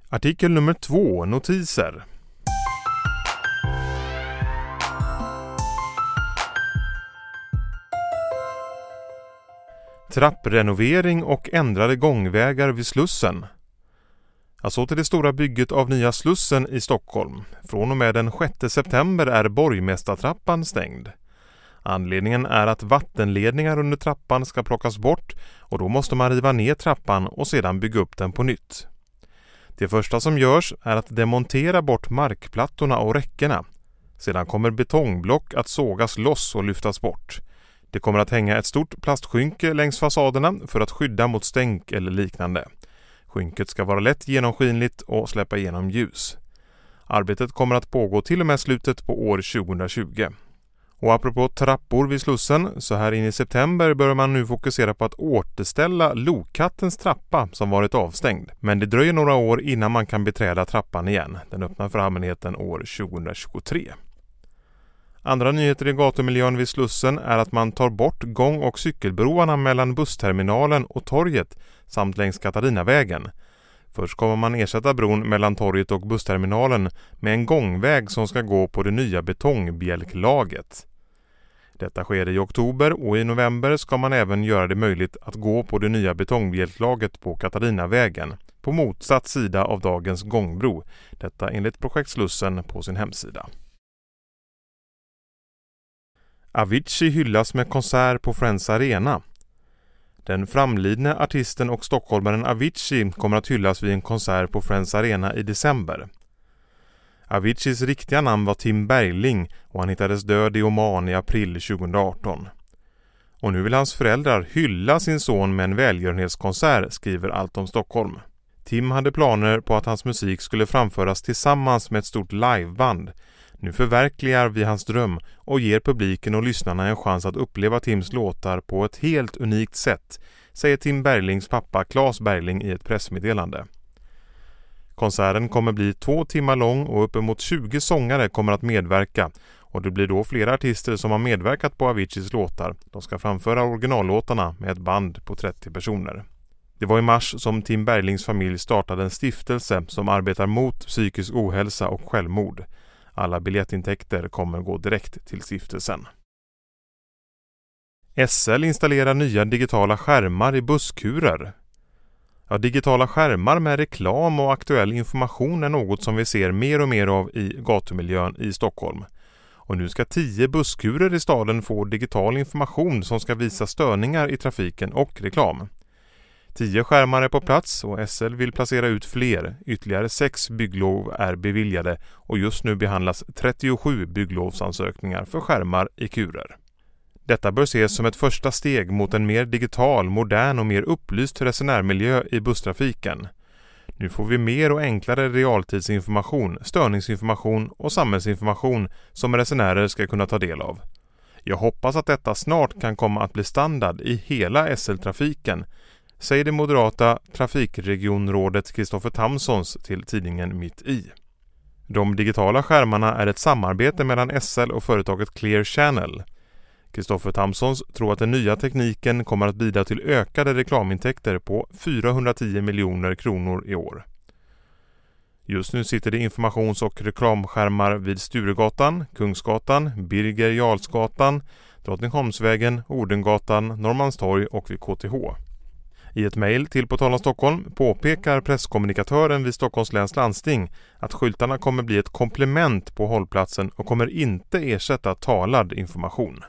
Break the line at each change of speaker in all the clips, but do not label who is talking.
Artikel nummer 2, notiser. Trapprenovering och ändrade gångvägar vid Slussen. Så till det stora bygget av nya Slussen i Stockholm. Från och med den 6 september är Borgmästartrappan stängd. Anledningen är att vattenledningar under trappan ska plockas bort och då måste man riva ner trappan och sedan bygga upp den på nytt. Det första som görs är att demontera bort markplattorna och räckena. Sedan kommer betongblock att sågas loss och lyftas bort. Det kommer att hänga ett stort plastskynke längs fasaderna för att skydda mot stänk eller liknande. Skynket ska vara lätt genomskinligt och släppa igenom ljus. Arbetet kommer att pågå till och med slutet på år 2020. Och apropå trappor vid Slussen, så här in i september börjar man nu fokusera på att återställa Lokattens trappa som varit avstängd. Men det dröjer några år innan man kan beträda trappan igen. Den öppnar för allmänheten år 2023. Andra nyheter i gatumiljön vid Slussen är att man tar bort gång- och cykelbroarna mellan bussterminalen och torget samt längs Katarinavägen. Först kommer man ersätta bron mellan torget och bussterminalen med en gångväg som ska gå på det nya betongbjälklaget. Detta sker i oktober och i november ska man även göra det möjligt att gå på det nya betongbjälklaget på Katarinavägen på motsatt sida av dagens gångbro. Detta enligt Projekt Slussen på sin hemsida. Avicii hyllas med konsert på Friends Arena. Den framlidne artisten och stockholmaren Avicii kommer att hyllas vid en konsert på Friends Arena i december. Aviciis riktiga namn var Tim Bergling och han hittades död i Oman i april 2018. Och nu vill hans föräldrar hylla sin son med en välgörenhetskonsert, skriver Allt om Stockholm. Tim hade planer på att hans musik skulle framföras tillsammans med ett stort liveband. Nu förverkligar vi hans dröm och ger publiken och lyssnarna en chans att uppleva Tims låtar på ett helt unikt sätt, säger Tim Berglings pappa Claes Bergling i ett pressmeddelande. Konserten kommer bli 2 timmar lång och uppemot 20 sångare kommer att medverka och det blir då flera artister som har medverkat på Aviciis låtar. De ska framföra originallåtarna med ett band på 30 personer. Det var i mars som Tim Berglings familj startade en stiftelse som arbetar mot psykisk ohälsa och självmord. Alla biljettintäkter kommer gå direkt till stiftelsen. SL installerar nya digitala skärmar i busskurer. Digitala skärmar med reklam och aktuell information är något som vi ser mer och mer av i gatumiljön i Stockholm. Och nu ska 10 busskurer i staden få digital information som ska visa störningar i trafiken och reklam. 10 skärmar är på plats och SL vill placera ut fler. Ytterligare 6 bygglov är beviljade och just nu behandlas 37 bygglovsansökningar för skärmar i kurer. Detta bör ses som ett första steg mot en mer digital, modern och mer upplyst resenärmiljö i busstrafiken. Nu får vi mer och enklare realtidsinformation, störningsinformation och samhällsinformation som resenärer ska kunna ta del av. Jag hoppas att detta snart kan komma att bli standard i hela SL-trafiken, säger det moderata trafikregionrådet Kristoffer Tamsons till tidningen Mitt i. De digitala skärmarna är ett samarbete mellan SL och företaget Clear Channel. Kristoffer Tamsons tror att den nya tekniken kommer att bidra till ökade reklamintäkter på 410 miljoner kronor i år. Just nu sitter det informations- och reklamskärmar vid Sturegatan, Kungsgatan, Birger Jarlsgatan, Drottningholmsvägen, Ordengatan, Norrmalmstorg och vid KTH. I ett mejl till På tal om Stockholm påpekar presskommunikatören vid Stockholms läns landsting att skyltarna kommer bli ett komplement på hållplatsen och kommer inte ersätta talad information.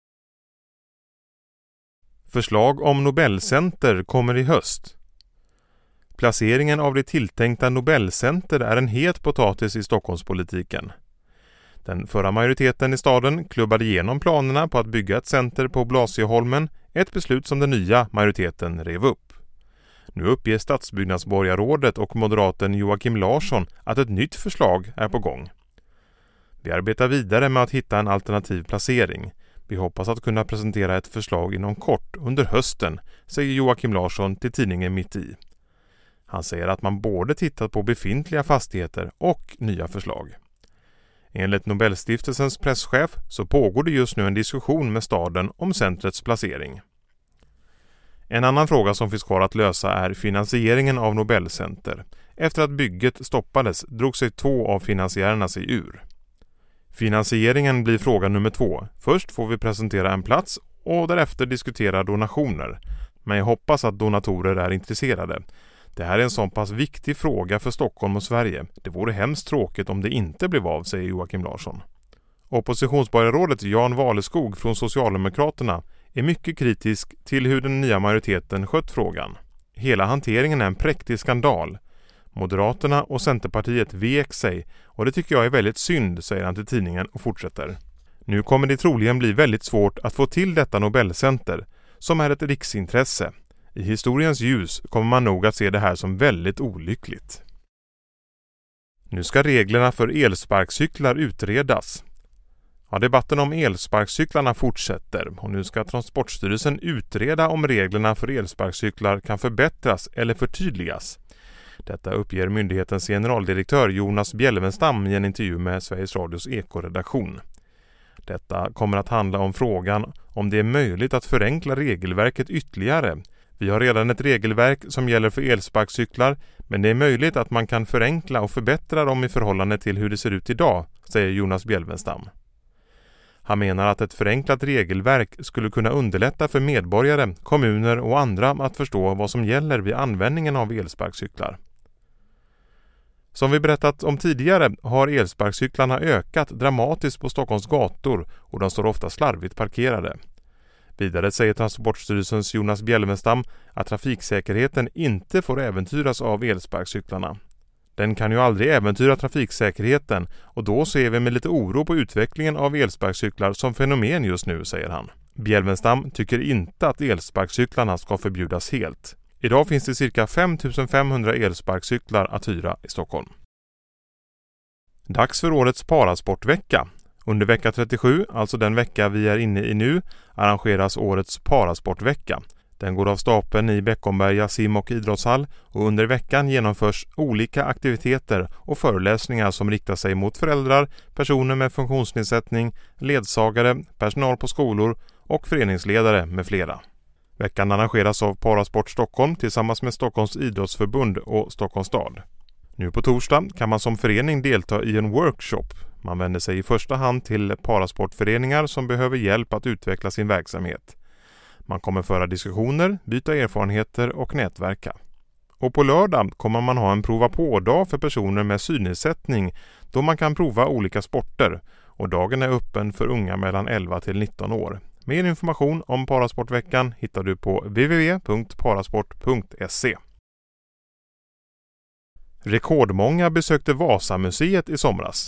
Förslag om Nobelcenter kommer i höst. Placeringen av det tilltänkta Nobelcenter är en het potatis i Stockholmspolitiken. Den förra majoriteten i staden klubbade igenom planerna på att bygga ett center på Blasieholmen, ett beslut som den nya majoriteten rev upp. Nu uppger stadsbyggnadsborgarrådet och moderaten Joakim Larsson att ett nytt förslag är på gång. Vi arbetar vidare med att hitta en alternativ placering. Vi hoppas att kunna presentera ett förslag inom kort under hösten, säger Joakim Larsson till tidningen Mitt i. Han säger att man både tittat på befintliga fastigheter och nya förslag. Enligt Nobelstiftelsens presschef så pågår det just nu en diskussion med staden om centrets placering. En annan fråga som finns kvar att lösa är finansieringen av Nobelcenter. Efter att bygget stoppades drog sig 2 av finansiärerna sig ur. Finansieringen blir fråga nummer 2. Först får vi presentera en plats och därefter diskutera donationer. Men jag hoppas att donatorer är intresserade. Det här är en sån pass viktig fråga för Stockholm och Sverige. Det vore hemskt tråkigt om det inte blev av, säger Joakim Larsson. Oppositionsborgarrådet Jan Waleskog från Socialdemokraterna är mycket kritisk till hur den nya majoriteten skött frågan. Hela hanteringen är en präktig skandal. Moderaterna och Centerpartiet vek sig och det tycker jag är väldigt synd, säger han till tidningen och fortsätter. Nu kommer det troligen bli väldigt svårt att få till detta Nobelcenter, som är ett riksintresse. I historiens ljus kommer man nog att se det här som väldigt olyckligt. Nu ska reglerna för elsparkcyklar utredas. Ja, debatten om elsparkcyklarna fortsätter och nu ska Transportstyrelsen utreda om reglerna för elsparkcyklar kan förbättras eller förtydligas. Detta uppger myndighetens generaldirektör Jonas Bjelvenstam i en intervju med Sveriges Radios ekoredaktion. Detta kommer att handla om frågan om det är möjligt att förenkla regelverket ytterligare. Vi har redan ett regelverk som gäller för elsparkcyklar, men det är möjligt att man kan förenkla och förbättra dem i förhållande till hur det ser ut idag, säger Jonas Bjelvenstam. Han menar att ett förenklat regelverk skulle kunna underlätta för medborgare, kommuner och andra att förstå vad som gäller vid användningen av elsparkcyklar. Som vi berättat om tidigare har elsparkcyklarna ökat dramatiskt på Stockholms gator och de står ofta slarvigt parkerade. Vidare säger Transportstyrelsens Jonas Bjelvenstam att trafiksäkerheten inte får äventyras av elsparkcyklarna. Den kan ju aldrig äventyra trafiksäkerheten och då ser vi med lite oro på utvecklingen av elsparkcyklar som fenomen just nu, säger han. Bjelvenstam tycker inte att elsparkcyklarna ska förbjudas helt. Idag finns det cirka 5 500 elsparkcyklar att hyra i Stockholm. Dags för årets parasportvecka. Under vecka 37, alltså den vecka vi är inne i nu, arrangeras årets parasportvecka. Den går av stapeln i Beckomberga sim- och idrottshall och under veckan genomförs olika aktiviteter och föreläsningar som riktar sig mot föräldrar, personer med funktionsnedsättning, ledsagare, personal på skolor och föreningsledare med flera. Veckan arrangeras av Parasport Stockholm tillsammans med Stockholms idrottsförbund och Stockholms stad. Nu på torsdag kan man som förening delta i en workshop. Man vänder sig i första hand till parasportföreningar som behöver hjälp att utveckla sin verksamhet. Man kommer föra diskussioner, byta erfarenheter och nätverka. Och på lördag kommer man ha en prova på-dag för personer med synnedsättning då man kan prova olika sporter och dagen är öppen för unga mellan 11 till 19 år. Mer information om Parasportveckan hittar du på www.parasport.se. Rekordmånga besökte Vasamuseet i somras.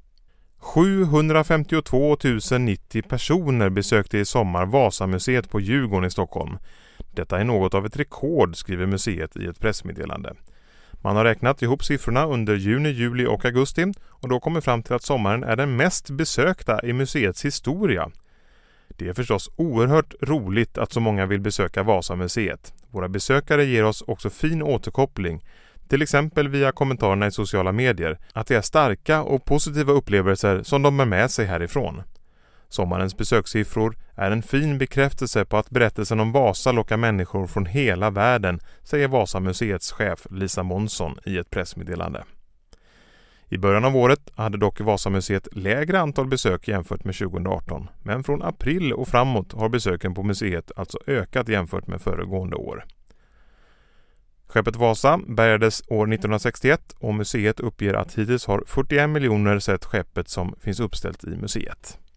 752 090 personer besökte i sommar Vasamuseet på Djurgården i Stockholm. Detta är något av ett rekord, skriver museet i ett pressmeddelande. Man har räknat ihop siffrorna under juni, juli och augusti och då kommer fram till att sommaren är den mest besökta i museets historia. Det är förstås oerhört roligt att så många vill besöka Vasamuseet. Våra besökare ger oss också fin återkoppling, till exempel via kommentarerna i sociala medier, att det är starka och positiva upplevelser som de bär med sig härifrån. Sommarens besökssiffror är en fin bekräftelse på att berättelsen om Vasa lockar människor från hela världen, säger Vasamuseets chef Lisa Månsson i ett pressmeddelande. I början av året hade dock Vasamuseet lägre antal besök jämfört med 2018, men från april och framåt har besöken på museet alltså ökat jämfört med föregående år. Skeppet Vasa bärgades år 1961 och museet uppger att hittills har 41 miljoner sett skeppet som finns uppställt i museet.